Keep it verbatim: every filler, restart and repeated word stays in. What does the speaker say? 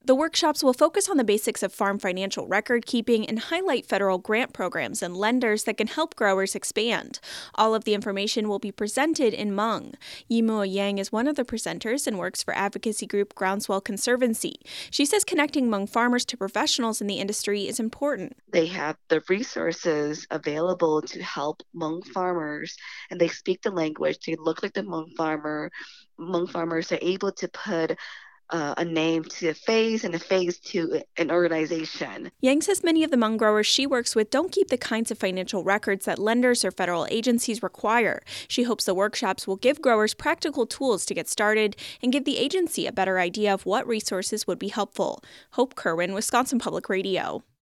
The workshops will focus on the basics of farm financial record keeping and highlight federal grant programs and lenders that can help growers expand. All of the information will be presented in Hmong. Yimou Yang is one of the presenters and works for advocacy group Groundswell Conservancy. She says connecting Hmong farmers to professionals in the industry is important. They have the resources available to help Hmong farmers, and they speak the language. They look like the Hmong farmer. Hmong farmers are able to put Uh, a name to a face and a face to an organization. Yang says many of the Hmong growers she works with don't keep the kinds of financial records that lenders or federal agencies require. She hopes the workshops will give growers practical tools to get started and give the agency a better idea of what resources would be helpful. Hope Kerwin, Wisconsin Public Radio.